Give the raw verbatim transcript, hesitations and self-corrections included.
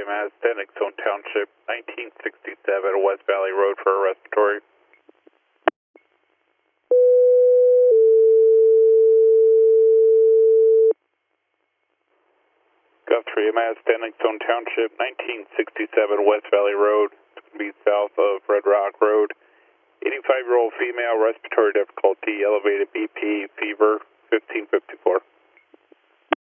Mass, Phoenix Zone Township, nineteen sixty-seven West Valley Road for a respiratory. Gov three Mass, Phoenix Zone Township, nineteen sixty-seven West Valley Road. It's going to be south of Red Rock Road. eighty-five-year-old female, respiratory difficulty, elevated B P, fever, fifteen fifty-four.